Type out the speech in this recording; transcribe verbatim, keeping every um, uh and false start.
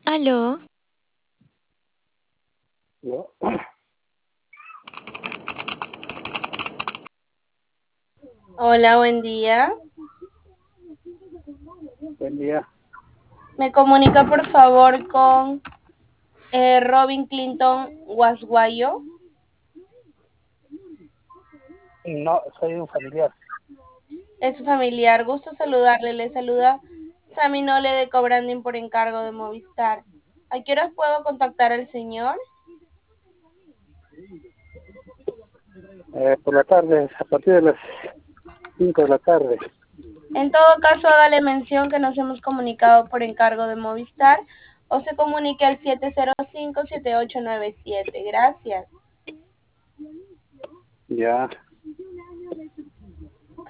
Aló, Yo, Hola, buen día. buen día. Me comunica por favor con eh, Robin Clinton Guasguayo. No, soy un familiar. Es su familiar. Gusto saludarle. Le saluda Sammy Nole de Cobranding por encargo de Movistar. ¿A qué horas puedo contactar al señor? Eh, por la tarde, a partir de las cinco de la tarde. En todo caso, hágale mención que nos hemos comunicado por encargo de Movistar o se comunique al siete cero cinco, siete ocho nueve siete. Gracias. Ya.